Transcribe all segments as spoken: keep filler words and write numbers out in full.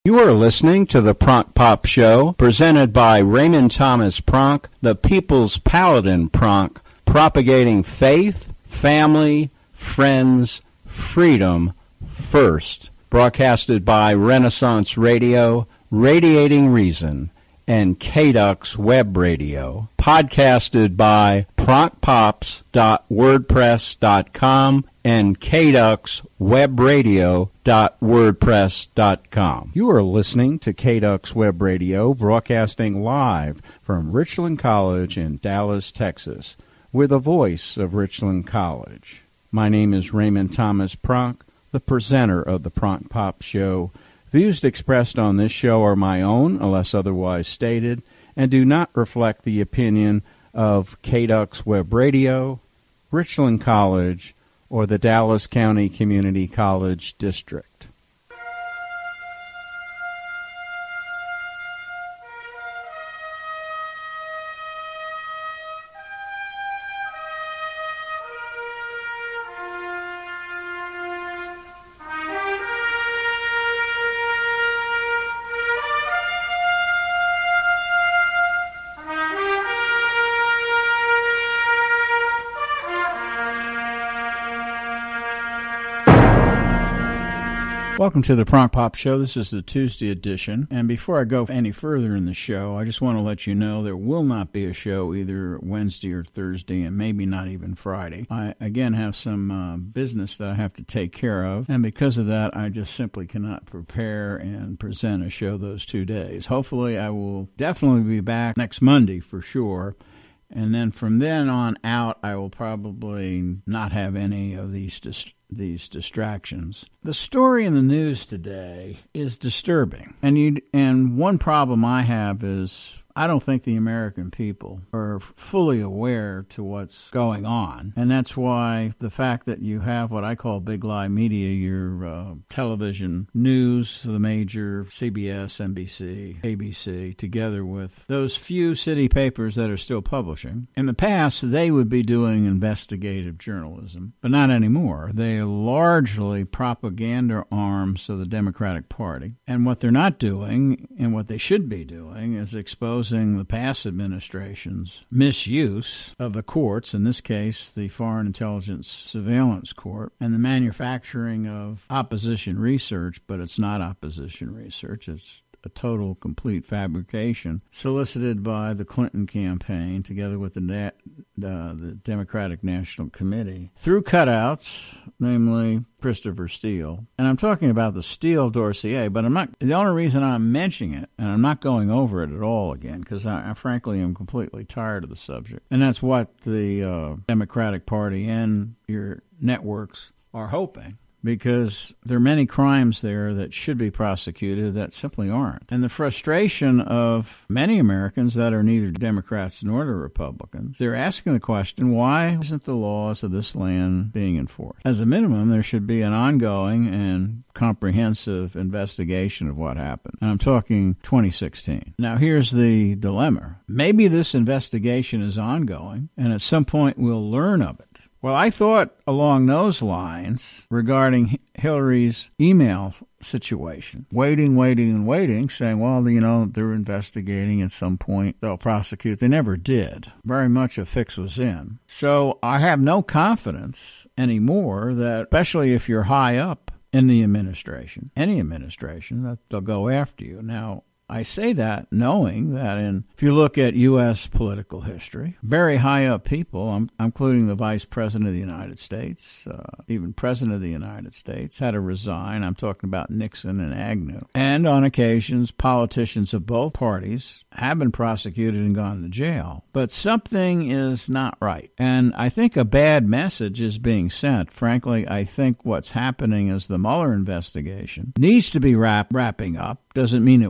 You are listening to the Pronk Pop Show, presented by Raymond Thomas Pronk, the People's Paladin Pronk, propagating faith, family, friends, freedom first. Broadcasted by Renaissance Radio, Radiating Reason, and K D U X Web Radio. Podcasted by pronk pops dot wordpress dot com and K D U X Web Radio dot wordpress dot com. You are listening to K D U X Web Radio, broadcasting live from Richland College in Dallas, Texas, with the voice of Richland College. My name is Raymond Thomas Pronk, the presenter of the Pronk Pop Show. Views expressed on this show are my own, unless otherwise stated, and do not reflect the opinion of K D U X Web Radio, Richland College, or the Dallas County Community College District. Welcome to the Pronk Pop Show. This is the Tuesday edition. And before I go any further in the show, I just want to let you know there will not be a show either Wednesday or Thursday, and maybe not even Friday. I, again, have some uh, business that I have to take care of. And because of that, I just simply cannot prepare and present a show those two days. Hopefully, I will definitely be back next Monday for sure. And then from then on out, I will probably not have any of these dis- these distractions. The story in the news today is disturbing. And you and one problem I have is I don't think the American people are fully aware to what's going on. And that's why the fact that you have what I call big lie media, your uh, television news, the major C B S, N B C, A B C, together with those few city papers that are still publishing. In the past, they would be doing investigative journalism, but not anymore. They are largely propaganda arms of the Democratic Party. And what they're not doing, and what they should be doing, is exposing the past administration's misuse of the courts, in this case, the Foreign Intelligence Surveillance Court, and the manufacturing of opposition research, but it's not opposition research. It's a total, complete fabrication solicited by the Clinton campaign together with the, Na- uh, the Democratic National Committee through cutouts, namely Christopher Steele. And I'm talking about the Steele dossier, but I'm not, the only reason I'm mentioning it, and I'm not going over it at all again, because I, I frankly am completely tired of the subject. And that's what the uh, Democratic Party and your networks are hoping, because there are many crimes there that should be prosecuted that simply aren't. And the frustration of many Americans that are neither Democrats nor Republicans, they're asking the question, why isn't the laws of this land being enforced? As a minimum, there should be an ongoing and comprehensive investigation of what happened. And I'm talking twenty sixteen. Now, here's the dilemma. Maybe this investigation is ongoing, and at some point we'll learn of it. Well, I thought along those lines regarding Hillary's email situation. Waiting, waiting, and waiting, saying, well, you know, they're investigating at some point. They'll prosecute. They never did. Very much a fix was in. So I have no confidence anymore that, especially if you're high up in the administration, any administration, that they'll go after you. Now, I say that knowing that in, if you look at U S political history, very high up people, I'm, I'm including the Vice President of the United States, uh, even President of the United States, had to resign. I'm talking about Nixon and Agnew. And on occasions, politicians of both parties have been prosecuted and gone to jail. But something is not right. And I think a bad message is being sent. Frankly, I think what's happening is the Mueller investigation needs to be wrap, wrapping up. Doesn't mean it will.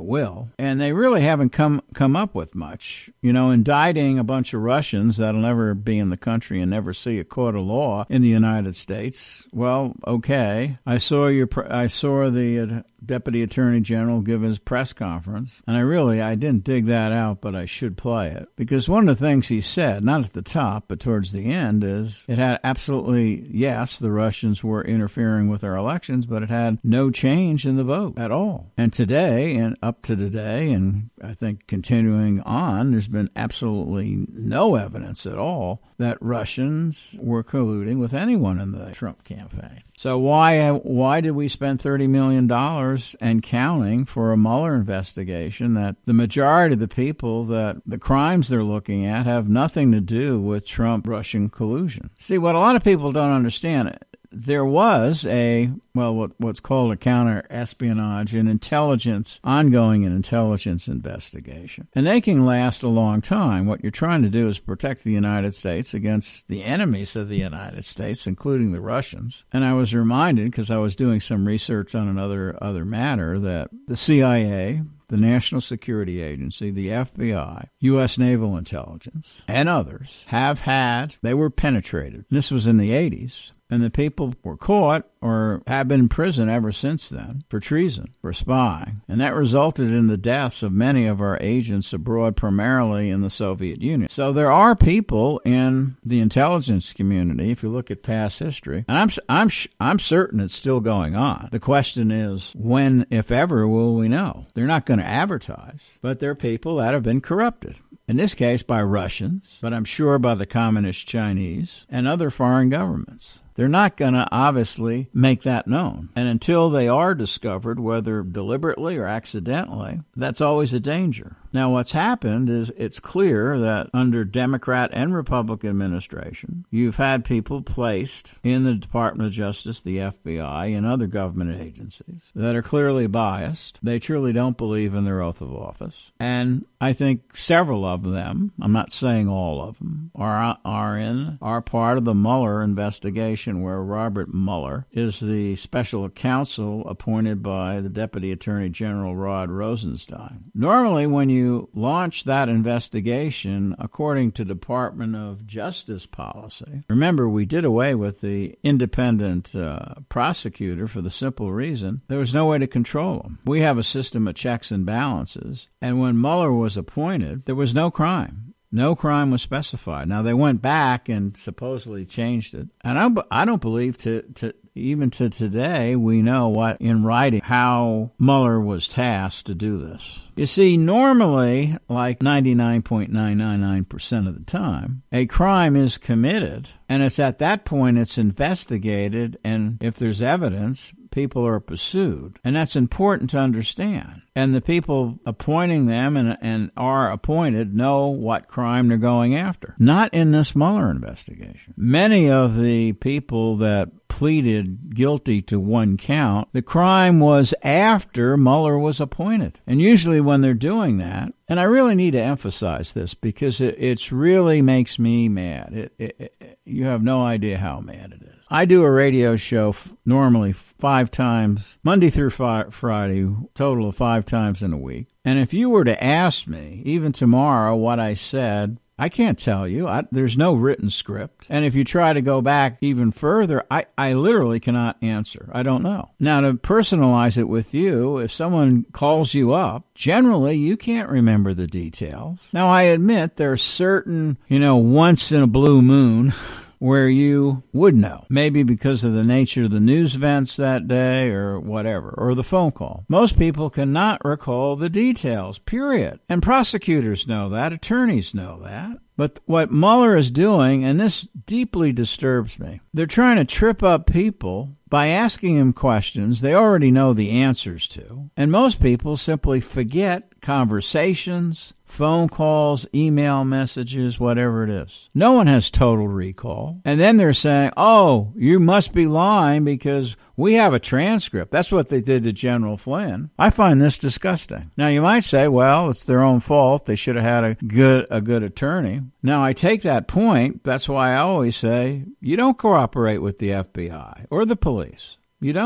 and they really haven't come come up with much. You know, indicting a bunch of Russians that'll never be in the country and never see a court of law in the United States. Well, okay. I saw your I saw the uh, Deputy Attorney General give his press conference, and I really I didn't dig that out, but I should play it, because one of the things he said, not at the top but towards the end, is it had absolutely, yes, the Russians were interfering with our elections, but it had no change in the vote at all. And today, and up to today, and I think continuing on, there's been absolutely no evidence at all that Russians were colluding with anyone in the Trump campaign. So why why did we spend thirty million dollars and counting for a Mueller investigation that the majority of the people that the crimes they're looking at have nothing to do with Trump-Russian collusion? See, what a lot of people don't understand, there was a, well, what, what's called a counter-espionage, an intelligence, ongoing and intelligence investigation. And they can last a long time. What you're trying to do is protect the United States against the enemies of the United States, including the Russians. And I was reminded, because I was doing some research on another other matter, that the C I A, the National Security Agency, the F B I, U S Naval Intelligence, and others have had, they were penetrated. This was in the eighties. And the people were caught or have been in prison ever since then for treason, for spying. And that resulted in the deaths of many of our agents abroad, primarily in the Soviet Union. So there are people in the intelligence community, if you look at past history, and I'm I'm I'm certain it's still going on. The question is, when, if ever, will we know? They're not going to advertise, but they're people that have been corrupted. In this case, by Russians, but I'm sure by the Communist Chinese and other foreign governments. They're not going to obviously make that known. And until they are discovered, whether deliberately or accidentally, that's always a danger. Now, what's happened is it's clear that under Democrat and Republican administration, you've had people placed in the Department of Justice, the F B I, and other government agencies that are clearly biased. They truly don't believe in their oath of office. And I think several of them, I'm not saying all of them, are, are in, are part of the Mueller investigation, where Robert Mueller is the special counsel appointed by the Deputy Attorney General Rod Rosenstein. Normally, when you launch that investigation, according to Department of Justice policy, remember, we did away with the independent uh, prosecutor for the simple reason there was no way to control him. We have a system of checks and balances, and when Mueller was appointed, there was no crime. No crime was specified. Now, they went back and supposedly changed it. And I don't, I don't believe to, to even to today we know what in writing how Mueller was tasked to do this. You see, normally, like ninety-nine point nine nine nine percent of the time, a crime is committed, and it's at that point it's investigated, and if there's evidence, people are pursued. And that's important to understand. And the people appointing them and, and are appointed know what crime they're going after. Not in this Mueller investigation. Many of the people that pleaded guilty to one count, the crime was after Mueller was appointed. And usually when they're doing that, and I really need to emphasize this because it it's really makes me mad. It, it, it, you have no idea how mad it is. I do a radio show f- normally five times, Monday through fi- Friday, total of five times in a week. And if you were to ask me, even tomorrow, what I said, I can't tell you. I, there's no written script. And if you try to go back even further, I, I literally cannot answer. I don't know. Now, to personalize it with you, if someone calls you up, generally you can't remember the details. Now, I admit there are certain, you know, once in a blue moon where you would know, maybe because of the nature of the news events that day or whatever, or the phone call. Most people cannot recall the details, period. And prosecutors know that, attorneys know that. But what Mueller is doing, and this deeply disturbs me, they're trying to trip up people by asking them questions they already know the answers to. And most people simply forget conversations, phone calls, email messages, whatever it is. No one has total recall. And then they're saying, oh, you must be lying because we have a transcript. That's what they did to General Flynn. I find this disgusting. Now, you might say, well, it's their own fault. They should have had a good a good attorney. Now, I take that point. That's why I always say, you don't cooperate with the F B I or the police. You don't.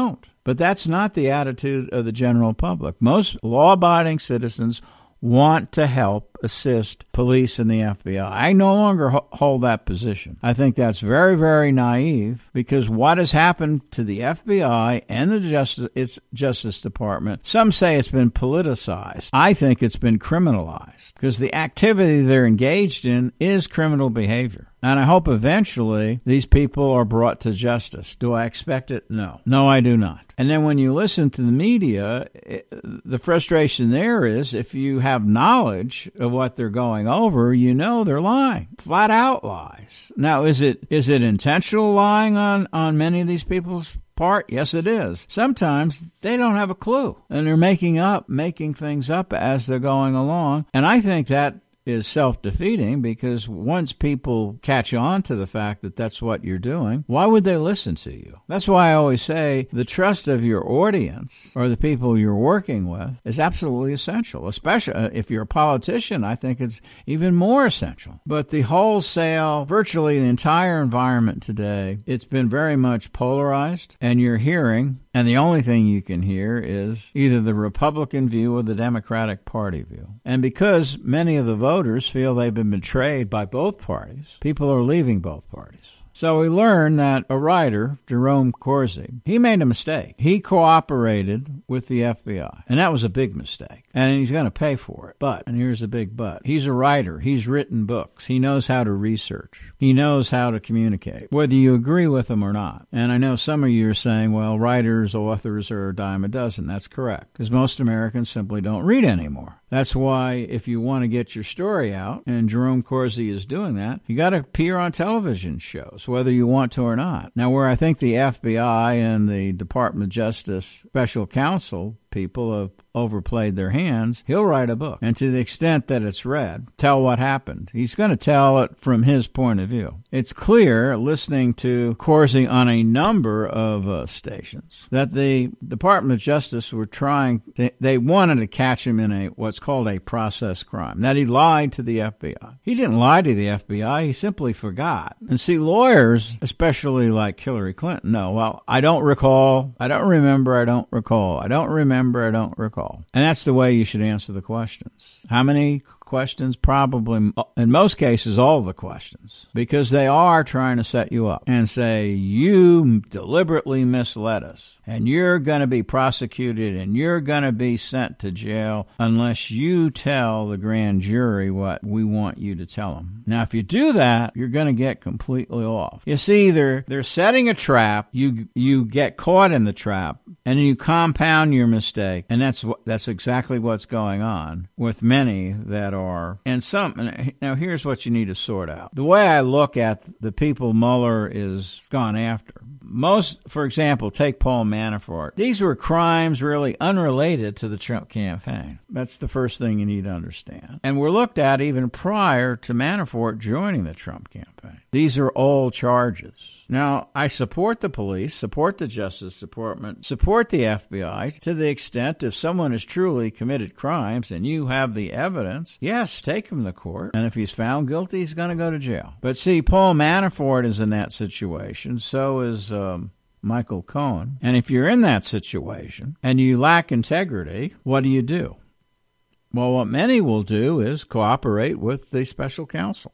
But that's not the attitude of the general public. Most law-abiding citizens want to help assist police and the F B I. I no longer ho- hold that position. I think that's very, very naive, because what has happened to the F B I and the Justice, its Justice Department, some say it's been politicized. I think it's been criminalized, because the activity they're engaged in is criminal behavior. And I hope eventually these people are brought to justice. Do I expect it? No. No, I do not. And then when you listen to the media, it, the frustration there is if you have knowledge of what they're going over, you know they're lying. Flat out lies. Now, is it is it intentional lying on, on many of these people's part? Yes, it is. Sometimes they don't have a clue, and they're making up, making things up as they're going along. And I think that is self-defeating, because once people catch on to the fact that that's what you're doing, why would they listen to you? That's why I always say the trust of your audience or the people you're working with is absolutely essential, especially if you're a politician. I think it's even more essential. But the wholesale, virtually the entire environment today, it's been very much polarized, and you're hearing, and the only thing you can hear is either the Republican view or the Democratic Party view. And because many of the voters Voters feel they've been betrayed by both parties, people are leaving both parties. So we learned that a writer, Jerome Corsi, he made a mistake. He cooperated with the F B I, and that was a big mistake. And he's going to pay for it. But, and here's a big but, he's a writer. He's written books. He knows how to research. He knows how to communicate, whether you agree with him or not. And I know some of you are saying, well, writers, authors are a dime a dozen. That's correct, because most Americans simply don't read anymore. That's why if you want to get your story out, and Jerome Corsi is doing that, you got to appear on television shows, whether you want to or not. Now, where I think the F B I and the Department of Justice Special Counsel people have overplayed their hands, he'll write a book. And to the extent that it's read, tell what happened. He's going to tell it from his point of view. It's clear, listening to Corsi on a number of uh, stations, that the Department of Justice were trying, to, they wanted to catch him in a what's called a process crime, that he lied to the F B I. He didn't lie to the F B I, he simply forgot. And see, lawyers, especially like Hillary Clinton, no, well, I don't recall, I don't remember, I don't recall, I don't remember, I don't recall. And that's the way you should answer the questions. How many questions? Probably, in most cases, all the questions, because they are trying to set you up and say, you deliberately misled us, and you're going to be prosecuted, and you're going to be sent to jail unless you tell the grand jury what we want you to tell them. Now, if you do that, you're going to get completely off. You see, they're, they're setting a trap, you you get caught in the trap, and you compound your mistake, and that's what, that's exactly what's going on with many that are, and some, now here's what you need to sort out. The way I look at the people Mueller is gone after, most, for example, take Paul Manafort. These were crimes really unrelated to the Trump campaign. That's the first thing you need to understand. And were looked at even prior to Manafort joining the Trump campaign. These are all charges. Now, I support the police, support the Justice Department, support the F B I to the extent if someone has truly committed crimes and you have the evidence, yes, take him to court. And if he's found guilty, he's going to go to jail. But see, Paul Manafort is in that situation. So is um, Michael Cohen. And if you're in that situation and you lack integrity, what do you do? Well, what many will do is cooperate with the special counsel.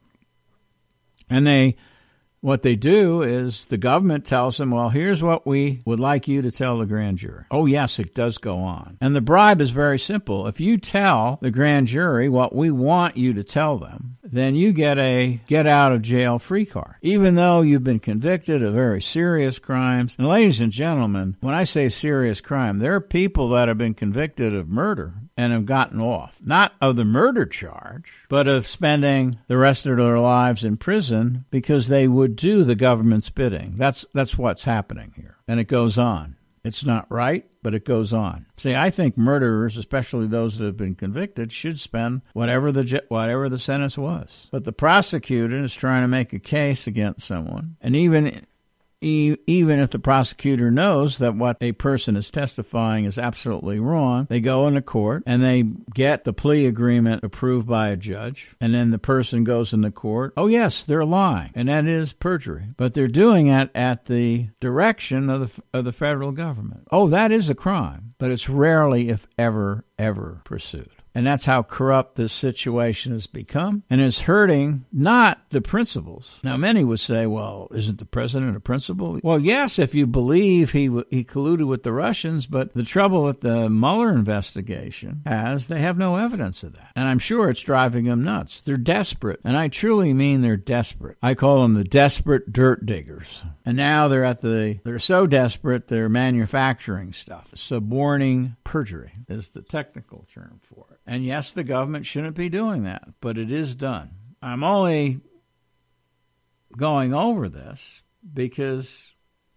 And they... What they do is the government tells them, well, here's what we would like you to tell the grand jury. Oh, yes, it does go on. And the bribe is very simple. If you tell the grand jury what we want you to tell them, then you get a get-out-of-jail-free card, even though you've been convicted of very serious crimes. And ladies and gentlemen, when I say serious crime, there are people that have been convicted of murder and have gotten off, not of the murder charge, but of spending the rest of their lives in prison because they would do the government's bidding. That's that's what's happening here. And it goes on. It's not right, but it goes on. See, I think murderers, especially those that have been convicted, should spend whatever the whatever the sentence was. But the prosecutor is trying to make a case against someone, and even e- even if the prosecutor knows that what a person is testifying is absolutely wrong, they go into court and they get the plea agreement approved by a judge, and then the person goes into court. Oh, yes, they're lying, and that is perjury. But they're doing it at the direction of the, of the federal government. Oh, that is a crime, but it's rarely, if ever, ever pursued. And that's how corrupt this situation has become. And it's hurting not the principals. Now, many would say, well, isn't the president a principal? Well, yes, if you believe he he colluded with the Russians. But the trouble with the Mueller investigation has, they have no evidence of that. And I'm sure it's driving them nuts. They're desperate. And I truly mean they're desperate. I call them the desperate dirt diggers. And now they're at the, they're so desperate, they're manufacturing stuff. Suborning perjury is the technical term for it. And yes, the government shouldn't be doing that, but it is done. I'm only going over this because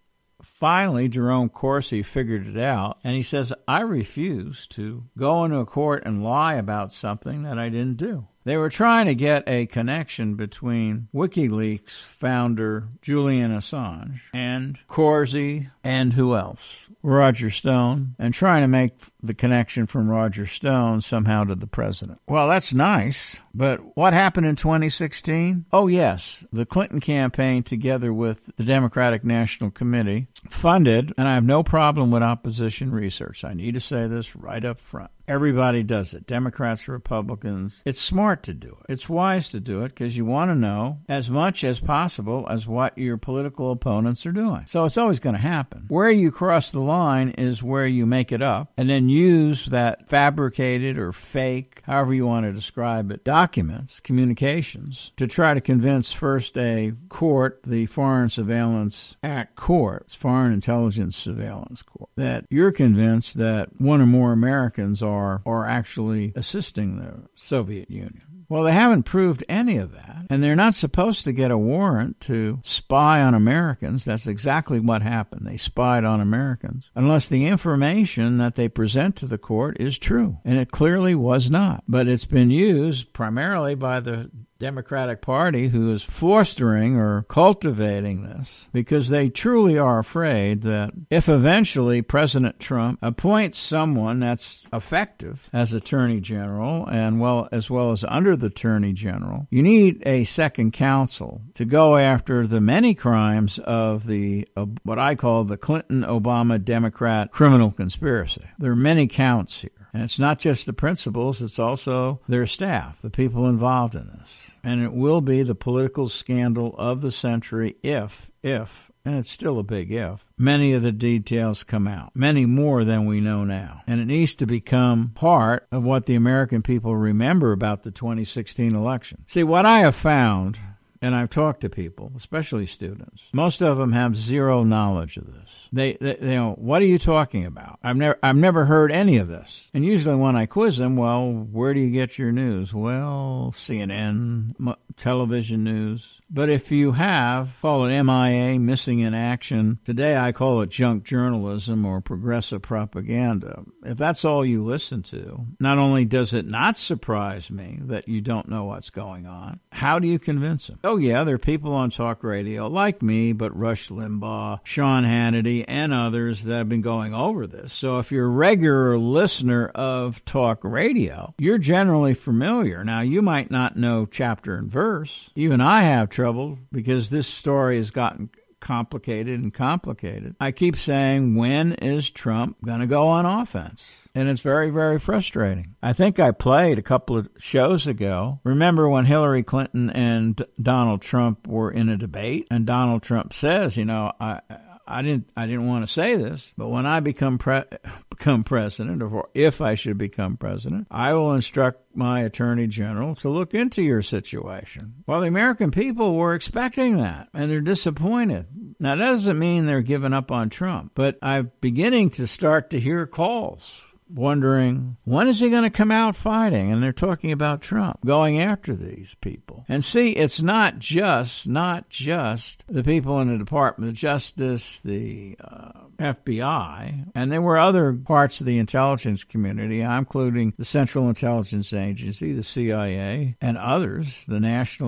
finally Jerome Corsi figured it out, and he says, I refuse to go into a court and lie about something that I didn't do. They were trying to get a connection between WikiLeaks founder Julian Assange and Corsi and who else? Roger Stone, and trying to make the connection from Roger Stone somehow to the president. Well, that's nice, but what happened in twenty sixteen? Oh, yes, the Clinton campaign, together with the Democratic National Committee, funded, and I have no problem with opposition research. I need to say this right up front. Everybody does it. Democrats, Republicans. It's smart to do it. It's wise to do it because you want to know as much as possible as what your political opponents are doing. So it's always going to happen. Where you cross the line is where you make it up and then use that fabricated or fake, however you want to describe it, documents, communications, to try to convince first a court, the Foreign Surveillance Act court, Foreign Intelligence Surveillance Court, that you're convinced that one or more Americans are Are, are actually assisting the Soviet Union. Well, they haven't proved any of that, and they're not supposed to get a warrant to spy on Americans. That's exactly what happened. They spied on Americans, unless the information that they present to the court is true, and it clearly was not. But it's been used primarily by the Democratic Party, who is fostering or cultivating this because they truly are afraid that if eventually President Trump appoints someone that's effective as Attorney General and well as well as under the Attorney General, you need a second counsel to go after the many crimes of the uh, what I call the Clinton-Obama Democrat criminal conspiracy. There are many counts here. And it's not just the principals, it's also their staff, the people involved in this. And it will be the political scandal of the century if, if, and it's still a big if, many of the details come out, many more than we know now. And it needs to become part of what the American people remember about the twenty sixteen election. See, what I have found, and I've talked to people, especially students, most of them have zero knowledge of this. They, they, they know, what are you talking about? I've never, I've never heard any of this. And usually when I quiz them, well, where do you get your news? Well, C N N, m- television news. But if you have, call it M I A, missing in action. Today I call it junk journalism or progressive propaganda. If that's all you listen to, not only does it not surprise me that you don't know what's going on, how do you convince them? Oh, yeah, there are people on talk radio like me, but Rush Limbaugh, Sean Hannity, and others that have been going over this. So if you're a regular listener of talk radio, you're generally familiar. Now, you might not know chapter and verse. Even I have trouble because this story has gotten complicated and complicated. I keep saying, when is Trump going to go on offense? And it's very, very frustrating. I think I played a couple of shows ago. Remember when Hillary Clinton and Donald Trump were in a debate, and Donald Trump says, you know, I I didn't I didn't want to say this, but when I become pre- become president, or if I should become president, I will instruct my attorney general to look into your situation. Well, the American people were expecting that, and they're disappointed. Now, that doesn't mean they're giving up on Trump, but I'm beginning to start to hear calls wondering, when is he going to come out fighting? And they're talking about Trump going after these people. And see, it's not just, not just the people in the Department of Justice, the uh, F B I, and there were other parts of the intelligence community, including the Central Intelligence Agency, the C I A, and others, the National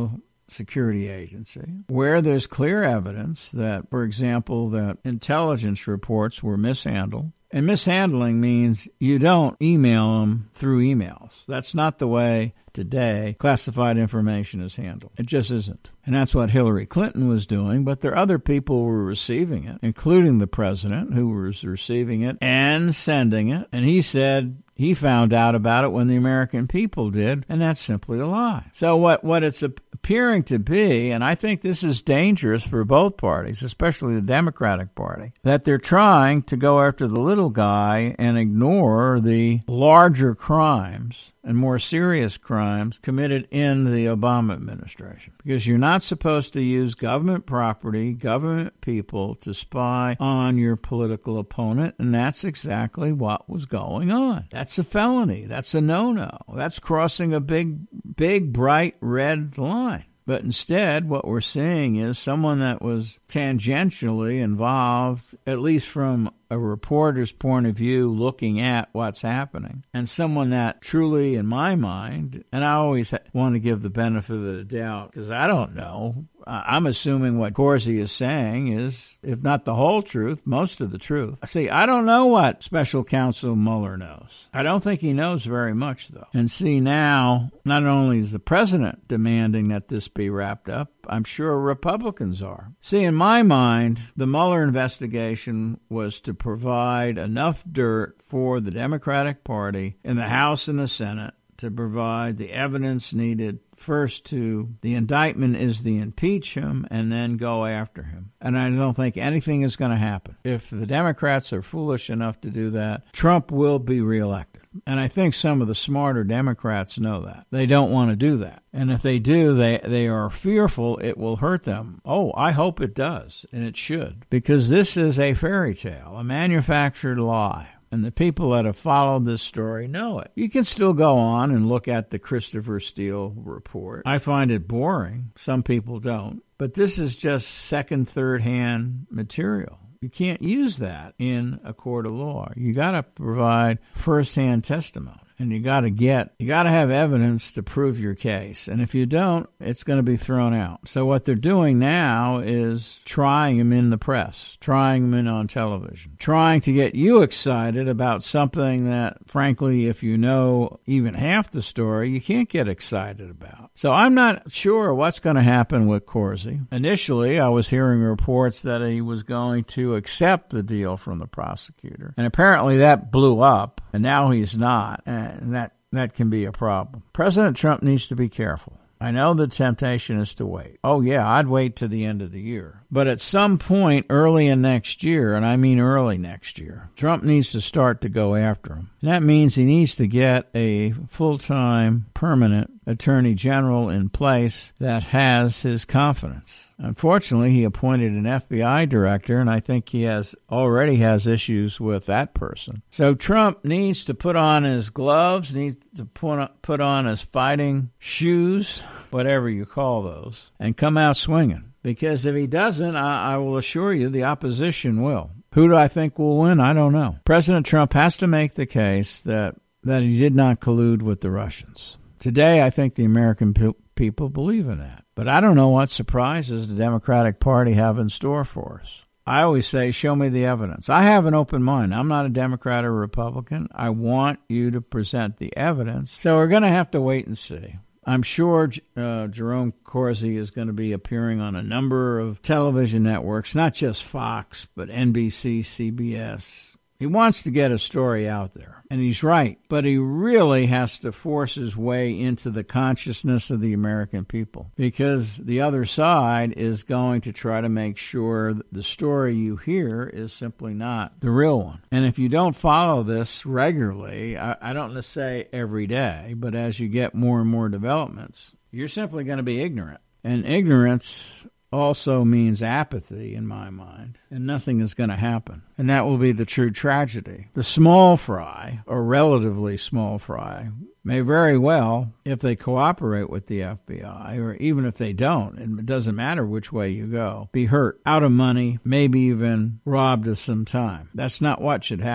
security agency, where there's clear evidence that, for example, that intelligence reports were mishandled. And mishandling means you don't email them through emails. That's not the way today classified information is handled. It just isn't. And that's what Hillary Clinton was doing, but there are other people who were receiving it, including the president, who was receiving it and sending it. And he said he found out about it when the American people did, and that's simply a lie. So what, what it's appearing to be, and I think this is dangerous for both parties, especially the Democratic Party, that they're trying to go after the little guy and ignore the larger crimes and more serious crimes committed in the Obama administration. Because you're not supposed to use government property, government people to spy on your political opponent, and that's exactly what was going on. That's a felony. That's a no-no. That's crossing a big, big, bright red line. But instead, what we're seeing is someone that was tangentially involved, at least from a reporter's point of view, looking at what's happening, and someone that truly, in my mind, and I always want to give the benefit of the doubt, because I don't know, I'm assuming what Corsi is saying is, if not the whole truth, most of the truth. See, I don't know what Special Counsel Mueller knows. I don't think he knows very much, though. And see, now, not only is the president demanding that this be wrapped up, I'm sure Republicans are. See, in my mind, the Mueller investigation was to provide enough dirt for the Democratic Party in the House and the Senate to provide the evidence needed first to the indictment is the impeach him and then go after him. And I don't think anything is going to happen. If the Democrats are foolish enough to do that, Trump will be reelected. And I think some of the smarter Democrats know that. They don't want to do that. And if they do, they, they are fearful it will hurt them. Oh, I hope it does, and it should. Because this is a fairy tale, a manufactured lie. And the people that have followed this story know it. You can still go on and look at the Christopher Steele report. I find it boring. Some people don't. But this is just second, third-hand material. You can't use that in a court of law. You got to provide first-hand testimony. And you got to get, you got to have evidence to prove your case. And if you don't, it's going to be thrown out. So what they're doing now is trying them in the press, trying them in on television, trying to get you excited about something that, frankly, if you know even half the story, you can't get excited about. So I'm not sure what's going to happen with Corsi. Initially, I was hearing reports that he was going to accept the deal from the prosecutor. And apparently that blew up, and now he's not. And And that, that can be a problem. President Trump needs to be careful. I know the temptation is to wait. Oh, yeah, I'd wait to the end of the year. But at some point early in next year, and I mean early next year, Trump needs to start to go after him. And that means he needs to get a full-time, permanent attorney general in place that has his confidence. Unfortunately, he appointed an F B I director, and I think he has already has issues with that person. So Trump needs to put on his gloves, needs to put on, put on his fighting shoes, whatever you call those, and come out swinging. Because if he doesn't, I, I will assure you the opposition will. Who do I think will win? I don't know. President Trump has to make the case that, that he did not collude with the Russians. Today, I think the American pe- people believe in that. But I don't know what surprises the Democratic Party have in store for us. I always say, show me the evidence. I have an open mind. I'm not a Democrat or Republican. I want you to present the evidence. So we're going to have to wait and see. I'm sure uh, Jerome Corsi is going to be appearing on a number of television networks, not just Fox, but N B C, C B S. He wants to get a story out there, and he's right, but he really has to force his way into the consciousness of the American people, because the other side is going to try to make sure that the story you hear is simply not the real one. And if you don't follow this regularly, I, I don't want to say every day, but as you get more and more developments, you're simply going to be ignorant. And ignorance also means apathy in my mind, and nothing is going to happen. And that will be the true tragedy. The small fry, or relatively small fry, may very well, if they cooperate with the F B I, or even if they don't, and it doesn't matter which way you go, be hurt, out of money, maybe even robbed of some time. That's not what should happen.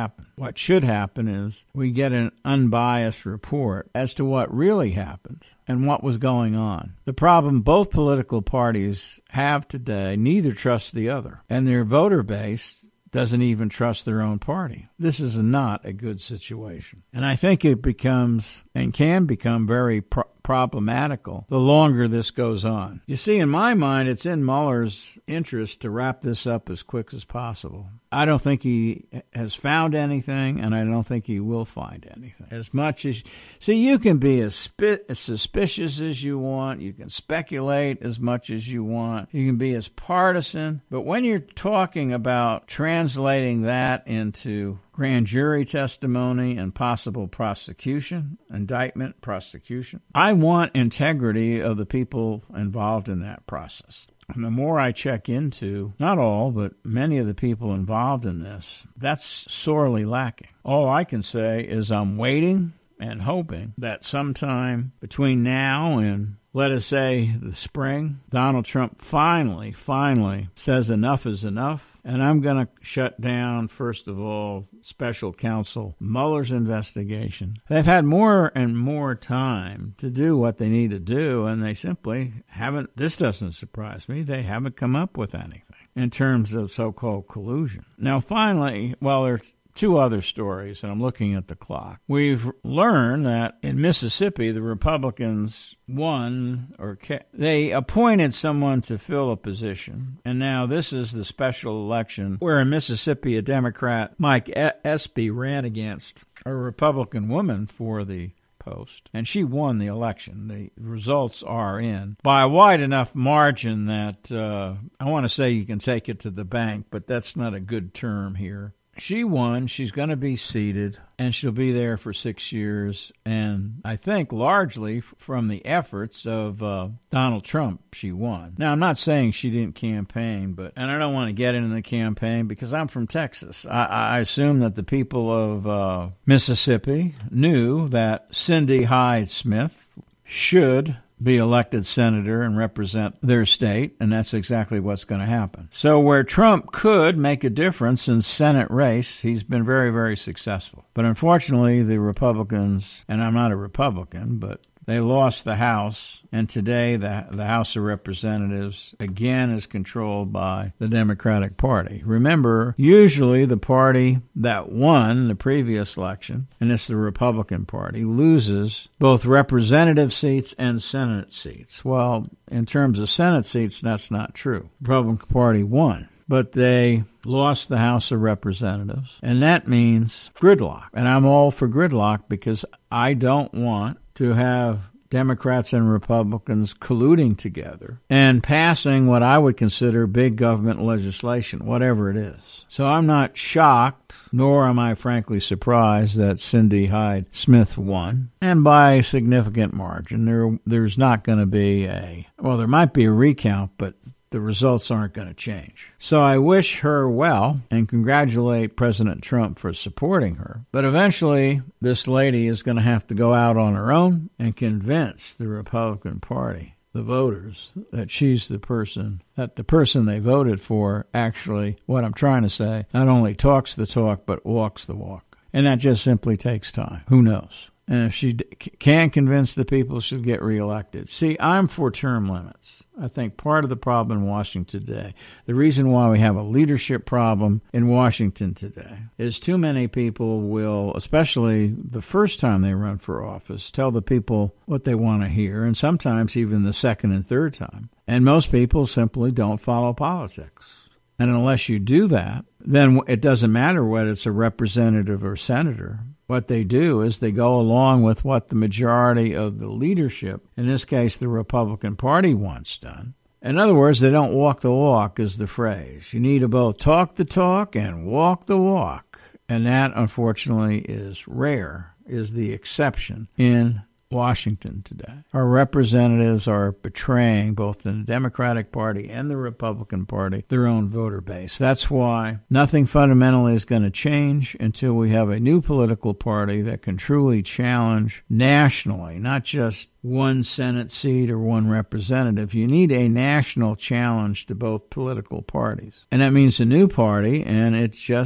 What should happen is we get an unbiased report as to what really happened and what was going on. The problem both political parties have today, neither trusts the other, and their voter base doesn't even trust their own party. This is not a good situation. And I think it becomes and can become very pro- problematical the longer this goes on. You see, in my mind, it's in Mueller's interest to wrap this up as quick as possible. I don't think he has found anything, and I don't think he will find anything. As much as, see, you can be as, spi- as suspicious as you want. You can speculate as much as you want. You can be as partisan. But when you're talking about translating that into grand jury testimony and possible prosecution, indictment, prosecution, I want integrity of the people involved in that process. And the more I check into, not all, but many of the people involved in this, that's sorely lacking. All I can say is I'm waiting and hoping that sometime between now and, let us say, the spring, Donald Trump finally, finally says enough is enough. And I'm going to shut down, first of all, special counsel Mueller's investigation. They've had more and more time to do what they need to do, and they simply haven't, this doesn't surprise me, they haven't come up with anything in terms of so-called collusion. Now, finally, well, there's two other stories, and I'm looking at the clock. We've learned that in Mississippi, the Republicans won, or ca- they appointed someone to fill a position, and now this is the special election where in Mississippi, a Democrat, Mike Espy, ran against a Republican woman for the post, and she won the election. The results are in by a wide enough margin that uh, I want to say you can take it to the bank, but that's not a good term here. She won. She's going to be seated, and she'll be there for six years. And I think largely from the efforts of uh, Donald Trump, she won. Now, I'm not saying she didn't campaign, but and I don't want to get into the campaign because I'm from Texas. I, I assume that the people of uh, Mississippi knew that Cindy Hyde-Smith should be elected senator and represent their state, and that's exactly what's going to happen. So where Trump could make a difference in Senate race, he's been very, very successful. But unfortunately, the Republicans, and I'm not a Republican, but they lost the House, and today the, the House of Representatives again is controlled by the Democratic Party. Remember, usually the party that won the previous election, and it's the Republican Party, loses both representative seats and Senate seats. Well, in terms of Senate seats, that's not true. The Republican Party won, but they lost the House of Representatives, and that means gridlock. And I'm all for gridlock because I don't want to have Democrats and Republicans colluding together and passing what I would consider big government legislation, whatever it is. So I'm not shocked, nor am I frankly surprised that Cindy Hyde-Smith won, and by a significant margin. There, there's not going to be a, well, there might be a recount, but the results aren't going to change. So I wish her well and congratulate President Trump for supporting her. But eventually, this lady is going to have to go out on her own and convince the Republican Party, the voters, that she's the person, that the person they voted for actually, what I'm trying to say, not only talks the talk, but walks the walk. And that just simply takes time. Who knows? And if she can convince the people, she'll get reelected. See, I'm for term limits. I think part of the problem in Washington today, the reason why we have a leadership problem in Washington today, is too many people will, especially the first time they run for office, tell the people what they want to hear, and sometimes even the second and third time. And most people simply don't follow politics. And unless you do that, then it doesn't matter whether it's a representative or senator. What they do is they go along with what the majority of the leadership, in this case the Republican Party, wants done. In other words, they don't walk the walk is the phrase. You need to both talk the talk and walk the walk. And that, unfortunately, is rare, is the exception in Washington today. Our representatives are betraying both the Democratic Party and the Republican Party, their own voter base. That's why nothing fundamentally is going to change until we have a new political party that can truly challenge nationally, not just one Senate seat or one representative. You need a national challenge to both political parties. And that means a new party, and it just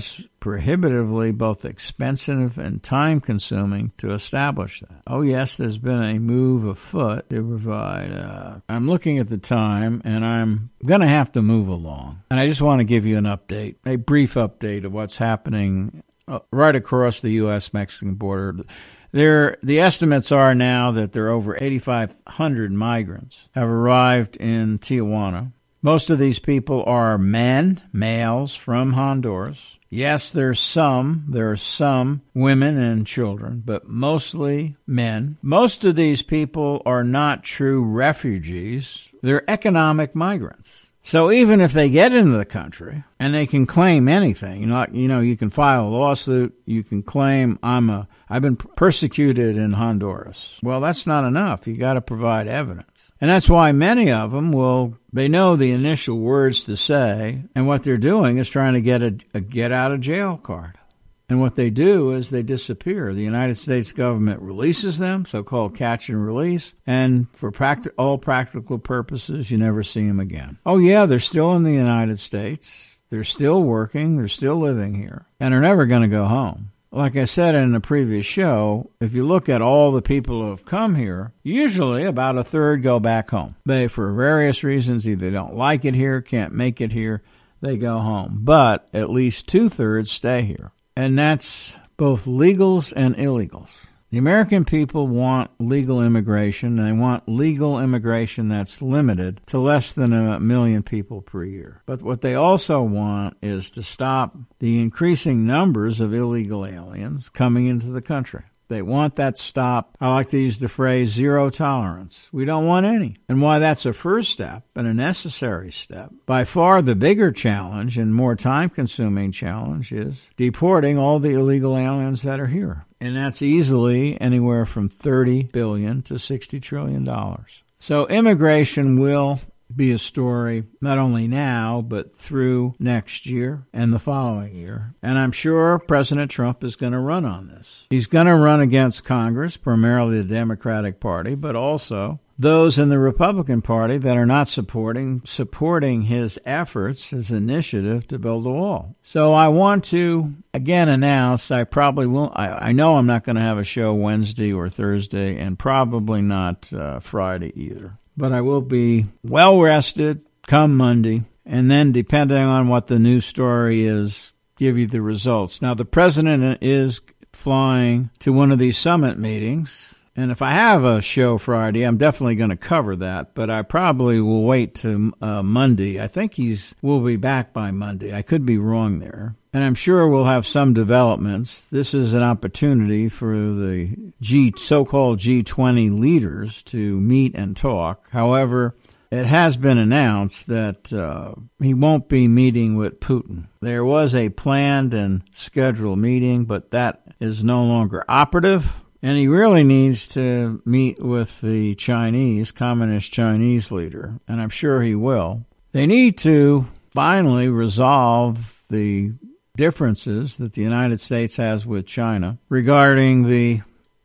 prohibitively both expensive and time-consuming to establish that. Oh, yes, there's been a move afoot to provide. Uh, I'm looking at the time, and I'm going to have to move along. And I just want to give you an update, a brief update of what's happening uh, right across the U S Mexican border. There, the estimates are now that there are over eighty-five hundred migrants have arrived in Tijuana. Most of these people are men, males from Honduras. Yes, there's some, there are some women and children, but mostly men. Most of these people are not true refugees. They're economic migrants. So even if they get into the country and they can claim anything, you know, you know, you can file a lawsuit, you can claim I'm a, I've been persecuted in Honduras. Well, that's not enough. You got to provide evidence. And that's why many of them will, they know the initial words to say, and what they're doing is trying to get a, a get out of jail card. And what they do is they disappear. The United States government releases them, so-called catch and release, and for practi- all practical purposes, you never see them again. Oh, yeah, they're still in the United States. They're still working. They're still living here, and they're never going to go home. Like I said in the previous show, if you look at all the people who have come here, usually about a third go back home. They, for various reasons, either don't like it here, can't make it here, they go home. But at least two-thirds stay here. And that's both legals and illegals. The American people want legal immigration, and they want legal immigration that's limited to less than a million people per year. But what they also want is to stop the increasing numbers of illegal aliens coming into the country. They want that stop. I like to use the phrase zero tolerance. We don't want any. And why that's a first step and a necessary step. By far the bigger challenge and more time-consuming challenge is deporting all the illegal aliens that are here. And that's easily anywhere from thirty billion dollars to sixty trillion dollars. So immigration will be a story not only now, but through next year and the following year. And I'm sure President Trump is going to run on this. He's going to run against Congress, primarily the Democratic Party, but also those in the Republican Party that are not supporting supporting his efforts, his initiative to build a wall. So I want to, again, announce I probably will, I, I know I'm not going to have a show Wednesday or Thursday, and probably not uh, Friday either. But I will be well-rested come Monday, and then, depending on what the news story is, give you the results. Now, the president is flying to one of these summit meetings, and if I have a show Friday, I'm definitely going to cover that, but I probably will wait to uh, Monday. I think he's will be back by Monday. I could be wrong there. And I'm sure we'll have some developments. This is an opportunity for the G, so-called G twenty leaders to meet and talk. However, it has been announced that uh, he won't be meeting with Putin. There was a planned and scheduled meeting, but that is no longer operative. And he really needs to meet with the Chinese, Communist Chinese leader, and I'm sure he will. They need to finally resolve the differences that the United States has with China regarding the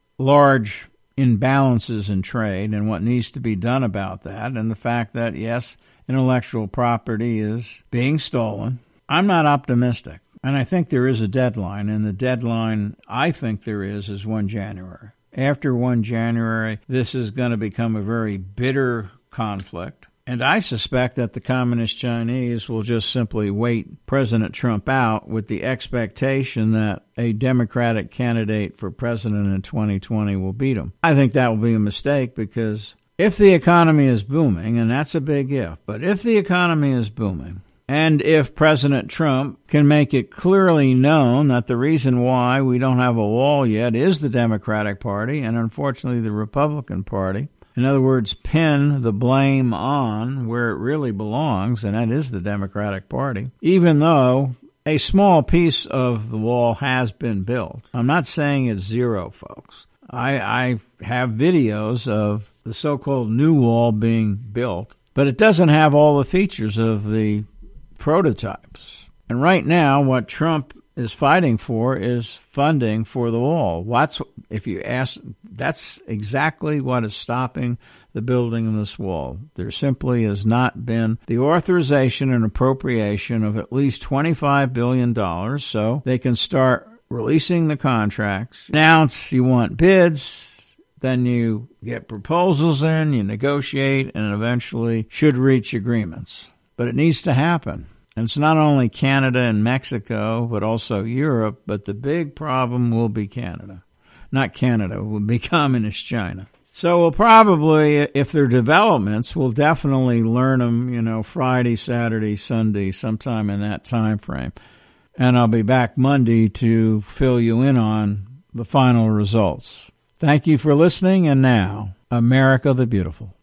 large imbalances in trade and what needs to be done about that, and the fact that, yes, intellectual property is being stolen. I'm not optimistic. And I think there is a deadline, and the deadline I think there is is the first of January. After the first of January, this is going to become a very bitter conflict. And I suspect that the Communist Chinese will just simply wait President Trump out with the expectation that a Democratic candidate for president in twenty twenty will beat him. I think that will be a mistake, because if the economy is booming, and that's a big if, but if the economy is booming, and if President Trump can make it clearly known that the reason why we don't have a wall yet is the Democratic Party and, unfortunately, the Republican Party, in other words, pin the blame on where it really belongs, and that is the Democratic Party, even though a small piece of the wall has been built. I'm not saying it's zero, folks. I, I have videos of the so-called new wall being built, but it doesn't have all the features of the prototypes. And right now, what Trump is fighting for is funding for the wall. What's, if you ask, that's exactly what is stopping the building of this wall. There simply has not been the authorization and appropriation of at least twenty-five billion dollars so they can start releasing the contracts. Announce you want bids, then you get proposals in, you negotiate, and eventually should reach agreements. But it needs to happen. And it's not only Canada and Mexico, but also Europe, but the big problem will be Canada. Not Canada, it will be communist China. So we'll probably, if there are developments, we'll definitely learn them, you know, Friday, Saturday, Sunday, sometime in that time frame. And I'll be back Monday to fill you in on the final results. Thank you for listening, and now, America the Beautiful.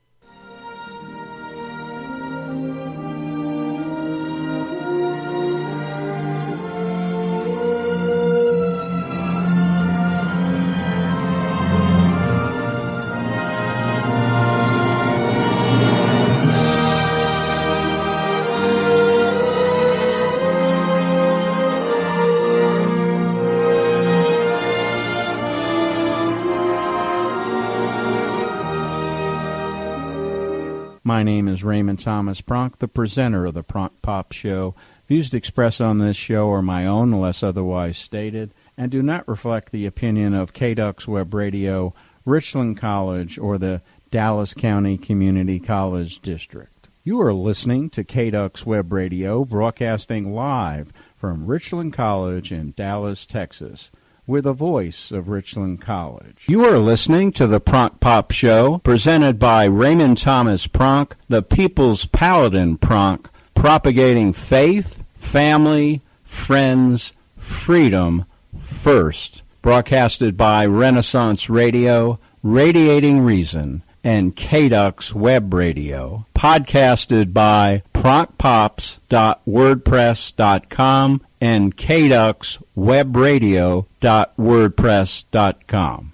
My name is Raymond Thomas Pronk, the presenter of the Pronk Pop Show. Views expressed on this show are my own, unless otherwise stated, and do not reflect the opinion of K D U X Web Radio, Richland College, or the Dallas County Community College District. You are listening to K D U X Web Radio, broadcasting live from Richland College in Dallas, Texas. We're the voice of Richland College. You are listening to the Pronk Pop Show, presented by Raymond Thomas Pronk, the People's Paladin Pronk, propagating faith, family, friends, freedom first. Broadcasted by Renaissance Radio, Radiating Reason, and K D U X Web Radio. Podcasted by pronk pops dot wordpress dot com and K D U X Web Radio dot wordpress dot com.